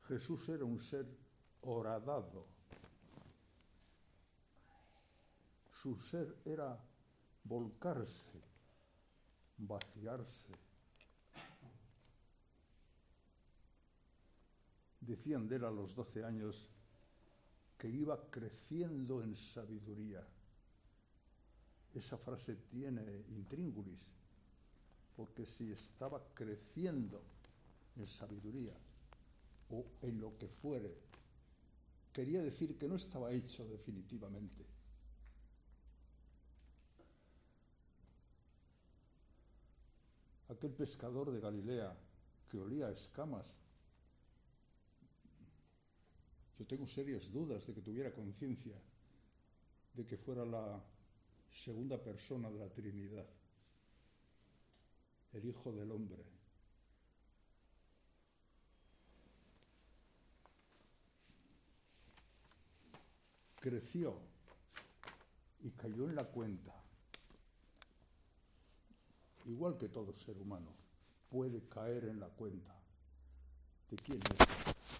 Jesús era un ser horadado. Su ser era volcarse, vaciarse. Decían de él a los 12 años que iba creciendo en sabiduría. Esa frase tiene intríngulis, porque si estaba creciendo en sabiduría o en lo que fuere, quería decir que no estaba hecho definitivamente. Aquel pescador de Galilea que olía a escamas, yo tengo serias dudas de que tuviera conciencia de que fuera la segunda persona de la Trinidad, el Hijo del Hombre. Creció y cayó en la cuenta, igual que todo ser humano, puede caer en la cuenta de quién es.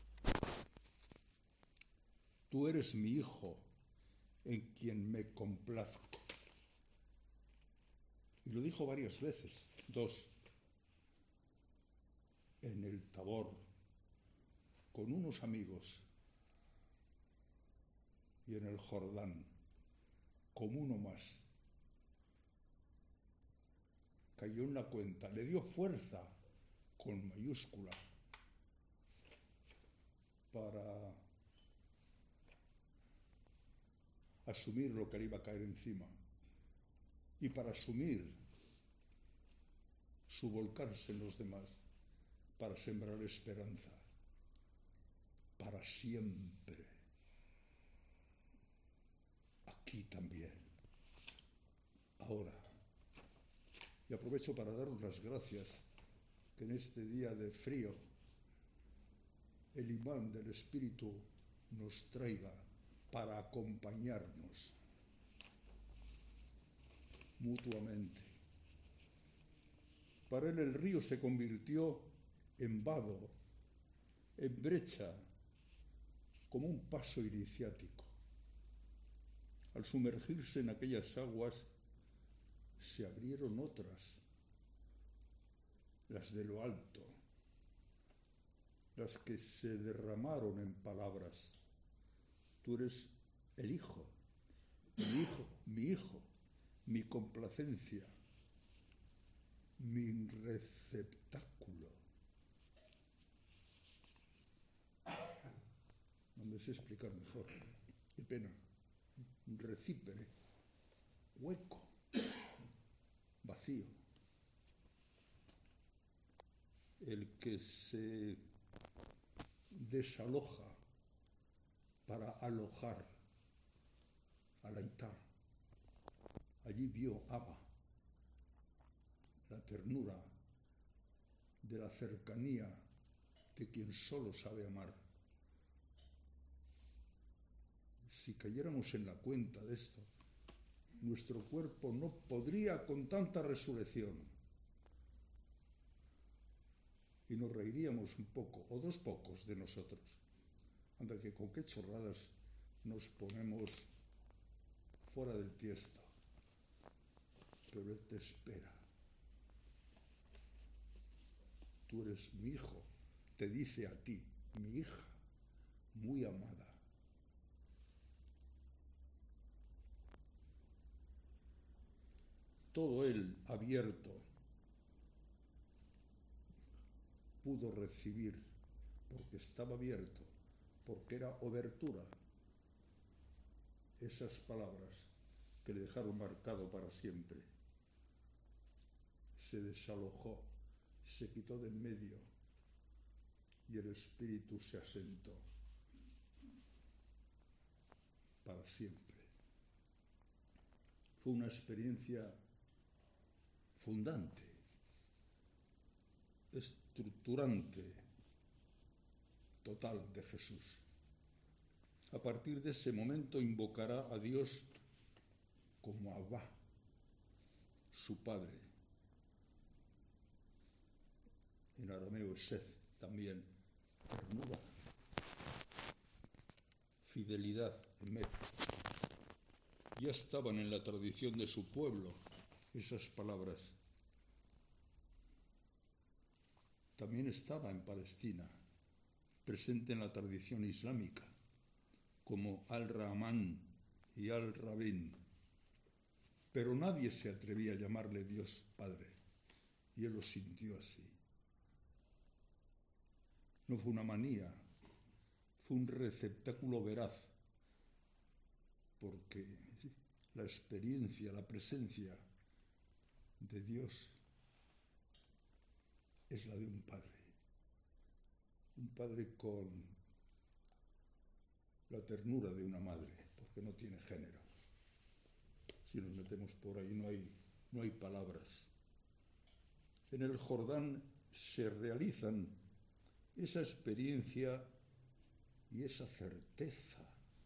Tú eres mi Hijo, en quien me complazco. Y lo dijo varias veces, 2, en el Tabor, con unos amigos, y en el Jordán, como uno más. Cayó en la cuenta, le dio fuerza, con mayúscula, para asumir lo que le iba a caer encima y para asumir su volcarse en los demás, para sembrar esperanza, para siempre, aquí también, ahora. Y aprovecho para daros las gracias que en este día de frío el imán del Espíritu nos traiga para acompañarnos mutuamente. Para él el río se convirtió en vado, en brecha, como un paso iniciático. Al sumergirse en aquellas aguas se abrieron otras, las de lo alto, las que se derramaron en palabras. Tú eres el Hijo, mi complacencia, mi receptáculo. No me sé explicar mejor. Qué pena. Un recípere, hueco, vacío. El que se desaloja para alojar a la Itá. Allí vio Abba, la ternura de la cercanía de quien solo sabe amar. Si cayéramos en la cuenta de esto, nuestro cuerpo no podría con tanta resurrección. Y nos reiríamos un poco, o 2 pocos de nosotros. Anda, que con qué chorradas nos ponemos fuera del tiesto. Pero Él te espera. Tú eres mi hijo, te dice a ti, mi hija, muy amada. Todo Él abierto pudo recibir, porque estaba abierto, porque era obertura, esas palabras que le dejaron marcado para siempre. Se desalojó, se quitó de en medio y el Espíritu se asentó para siempre. Fue una experiencia fundante, estructurante, total de Jesús. A partir de ese momento invocará a Dios como Abba, su Padre. En arameo es Seth, también ternura, fidelidad, emet. Ya estaban en la tradición de su pueblo esas palabras. También estaba en Palestina, presente en la tradición islámica, como Al-Rahman y Al-Rabin. Pero nadie se atrevía a llamarle Dios Padre, y él lo sintió así. No fue una manía, fue un receptáculo veraz, porque la experiencia, la presencia de Dios es la de un padre con la ternura de una madre, porque no tiene género. Si nos metemos por ahí no hay palabras. En el Jordán se realizan esa experiencia y esa certeza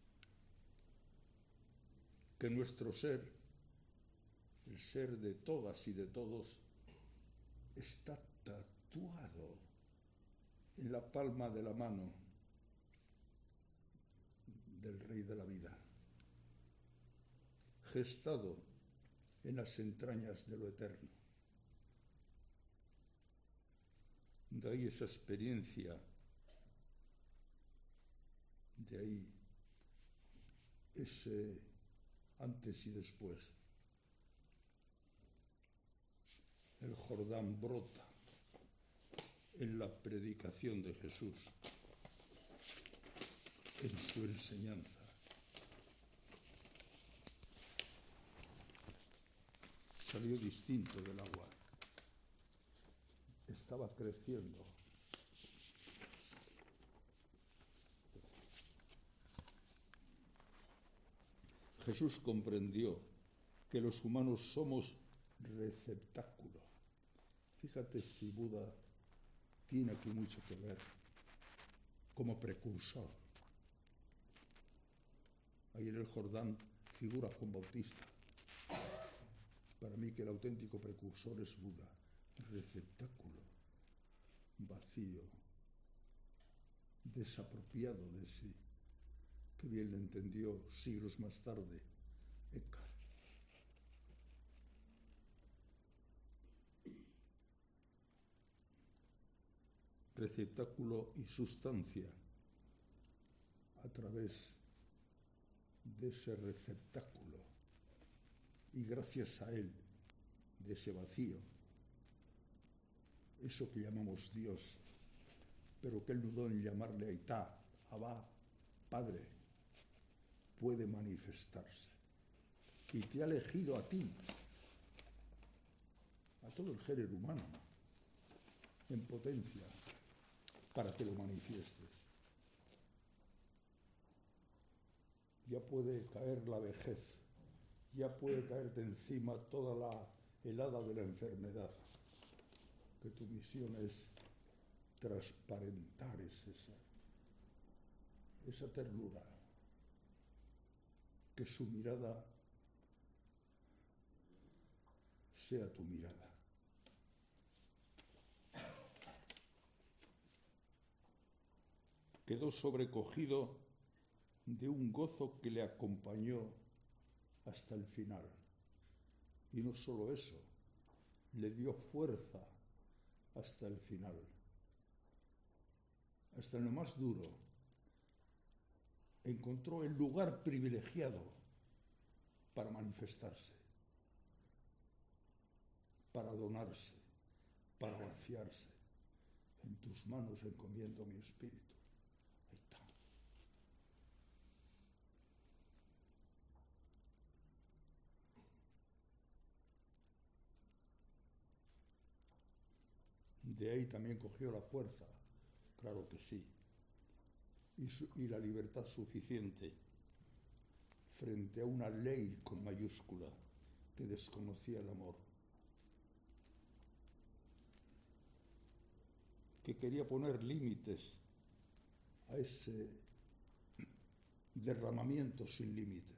que nuestro ser, el ser de todas y de todos, está tatuado en la palma de la mano del Rey de la vida, gestado en las entrañas de lo eterno. De ahí esa experiencia, de ahí ese antes y después. El Jordán brota en la predicación de Jesús, en su enseñanza. Salió distinto del agua. Estaba creciendo. Jesús comprendió que los humanos somos receptáculo. Fíjate si Buda tiene aquí mucho que ver como precursor. Ahí en el Jordán figura Juan Bautista. Para mí que el auténtico precursor es Buda, receptáculo, vacío, desapropiado de sí, que bien le entendió siglos más tarde Eckhart. Receptáculo y sustancia a través de ese receptáculo y gracias a él, de ese vacío, eso que llamamos Dios, pero que él dudó en llamarle Aitá, Abba, Padre, puede manifestarse. Y te ha elegido a ti, a todo el género humano, en potencia, para que lo manifiestes. Ya puede caer la vejez, ya puede caerte encima toda la helada de la enfermedad, que tu misión es transparentar esa ternura, que su mirada sea tu mirada. Quedó sobrecogido de un gozo que le acompañó hasta el final. Y no solo eso, le dio fuerza hasta el final. Hasta en lo más duro, encontró el lugar privilegiado para manifestarse, para donarse, para vaciarse. En tus manos encomiendo mi espíritu. Ahí está. De ahí también cogió la fuerza, claro que sí, y la libertad suficiente frente a una ley con mayúscula que desconocía el amor, que quería poner límites a ese derramamiento sin límites.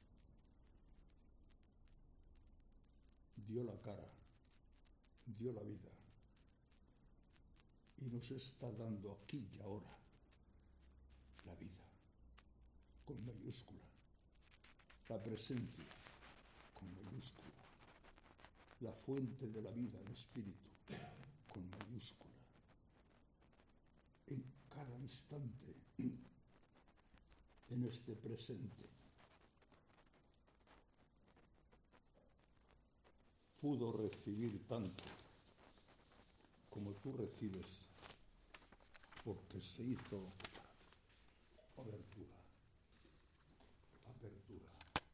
Dio la cara, dio la vida y nos está dando aquí y ahora la vida. con mayúscula, la presencia con mayúscula, la fuente de la vida, el espíritu con mayúscula. En cada instante, en este presente, pudo recibir tanto como tú recibes, porque se hizo apertura, apertura,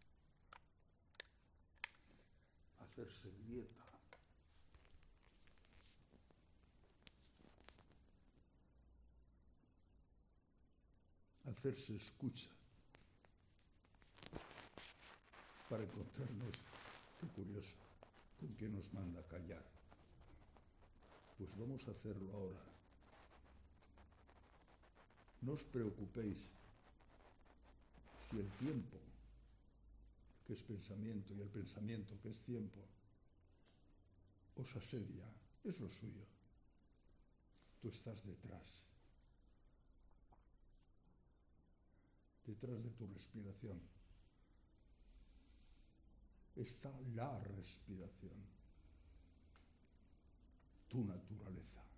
hacerse dieta, hacerse escucha, para encontrarnos, qué curioso, con quién nos manda callar. Pues vamos a hacerlo ahora. No os preocupéis si el tiempo, que es pensamiento, y el pensamiento, que es tiempo, os asedia, es lo suyo. Tú estás detrás de tu respiración. Está la respiración, tu naturaleza.